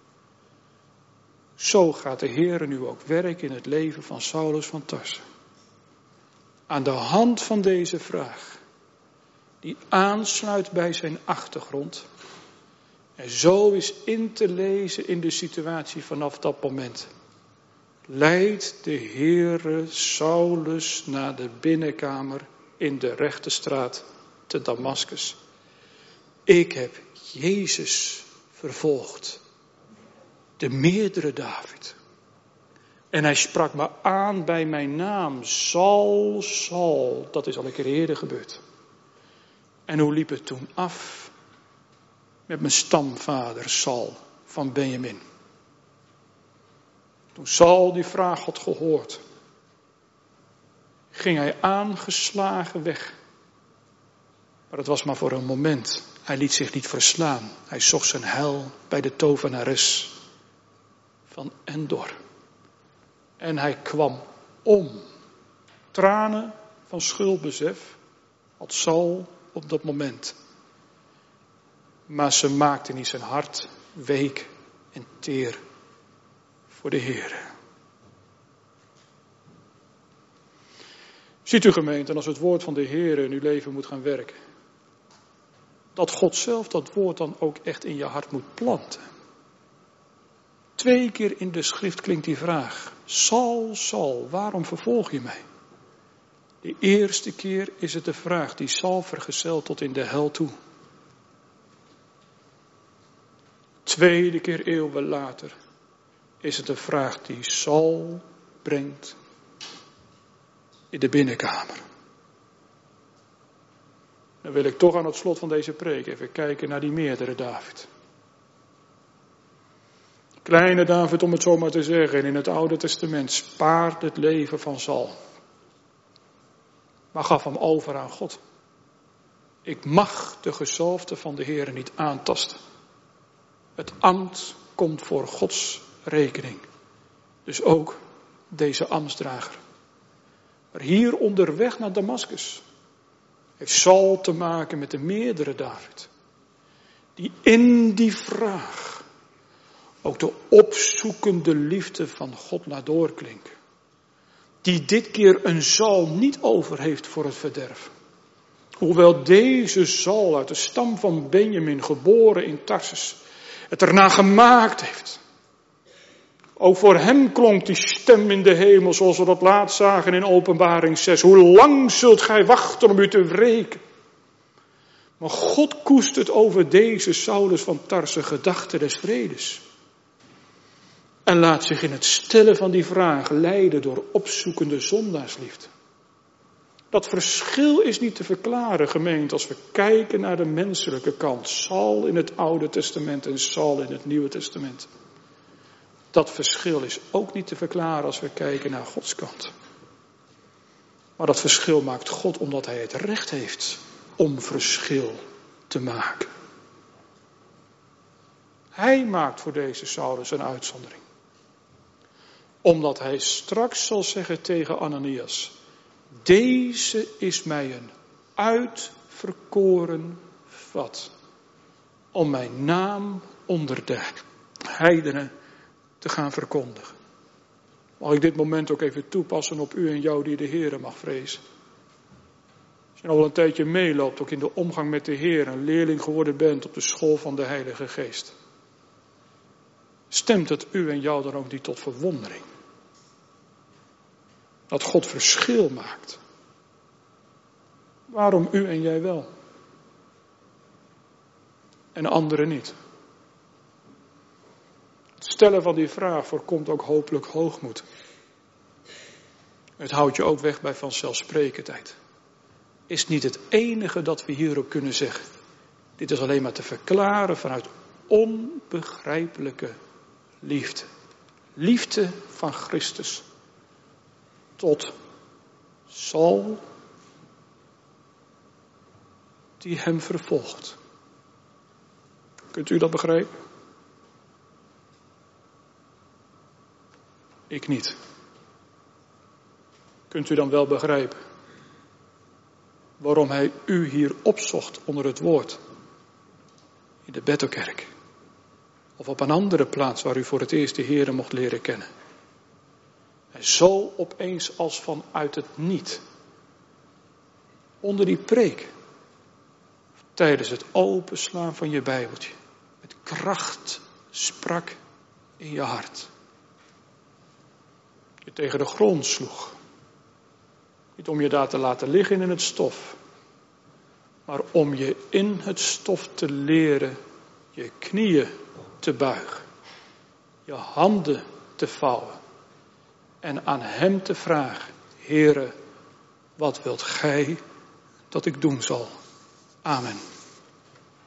Zo gaat de Heere nu ook werken in het leven van Saulus van Tarse. Aan de hand van deze vraag, die aansluit bij zijn achtergrond, en zo is in te lezen in de situatie vanaf dat moment, leidt de Heere Saulus naar de binnenkamer in de rechte straat te Damascus. Ik heb Jezus vervolgd, de meerdere David. En hij sprak me aan bij mijn naam, Saul, Saul. Dat is al een keer eerder gebeurd. En hoe liep het toen af met mijn stamvader Saul van Benjamin? Toen Saul die vraag had gehoord, ging hij aangeslagen weg. Maar het was maar voor een moment. Hij liet zich niet verslaan. Hij zocht zijn heil bij de tovenares van Endor. En hij kwam om. Tranen van schuldbesef had Saul op dat moment. Maar ze maakten niet zijn hart week en teer voor de Heer. Ziet u, gemeente, als het woord van de Heer in uw leven moet gaan werken, dat God zelf dat woord dan ook echt in je hart moet planten. 2 keer in de schrift klinkt die vraag: Saul, Saul, waarom vervolg je mij? De eerste keer is het de vraag die Saul vergezelt tot in de hel toe. 2e keer eeuwen later is het de vraag die Saul brengt in de binnenkamer. Dan wil ik toch aan het slot van deze preek even kijken naar die meerdere David. Kleine David, om het zo maar te zeggen, in het Oude Testament spaart het leven van Saul. Maar gaf hem over aan God. Ik mag de gezalfde van de Heer niet aantasten. Het ambt komt voor Gods rekening. Dus ook deze ambtsdrager. Maar hier onderweg naar Damascus heeft Saul te maken met de meerdere David. Die in die vraag ook de opzoekende liefde van God laat doorklinken. Die dit keer een zal niet over heeft voor het verderf. Hoewel deze zal uit de stam van Benjamin, geboren in Tarsus, het erna gemaakt heeft. Ook voor hem klonk die stem in de hemel, zoals we dat laatst zagen in Openbaring 6. Hoe lang zult gij wachten om u te wreken? Maar God koestert over deze Saulus van Tarsus gedachten des vredes. En laat zich in het stellen van die vraag leiden door opzoekende zondaarsliefde. Dat verschil is niet te verklaren, gemeente, als we kijken naar de menselijke kant. Saul in het Oude Testament en Saul in het Nieuwe Testament. Dat verschil is ook niet te verklaren als we kijken naar Gods kant. Maar dat verschil maakt God omdat hij het recht heeft om verschil te maken. Hij maakt voor deze Saulus een uitzondering. Omdat hij straks zal zeggen tegen Ananias: deze is mij een uitverkoren vat, om mijn naam onder de heidenen te gaan verkondigen. Mag ik dit moment ook even toepassen op u en jou die de Heere mag vrezen. Als je al een tijdje meeloopt, ook in de omgang met de Heer, een leerling geworden bent op de school van de Heilige Geest. Stemt het u en jou dan ook niet tot verwondering? Dat God verschil maakt. Waarom u en jij wel? En anderen niet? Het stellen van die vraag voorkomt ook hopelijk hoogmoed. Het houdt je ook weg bij vanzelfsprekendheid. Is niet het enige dat we hierop kunnen zeggen. Dit is alleen maar te verklaren vanuit onbegrijpelijke liefde. Liefde van Christus. Tot Saul, die hem vervolgt. Kunt u dat begrijpen? Ik niet. Kunt u dan wel begrijpen waarom hij u hier opzocht onder het woord? In de Bethelkerk. Of op een andere plaats waar u voor het eerst de Heere mocht leren kennen. En zo opeens als vanuit het niet. Onder die preek. Tijdens het openslaan van je Bijbeltje. Met kracht sprak in je hart. Je tegen de grond sloeg. Niet om je daar te laten liggen in het stof. Maar om je in het stof te leren je knieën te buigen. Je handen te vouwen. En aan hem te vragen: Heere, wat wilt gij dat ik doen zal? Amen.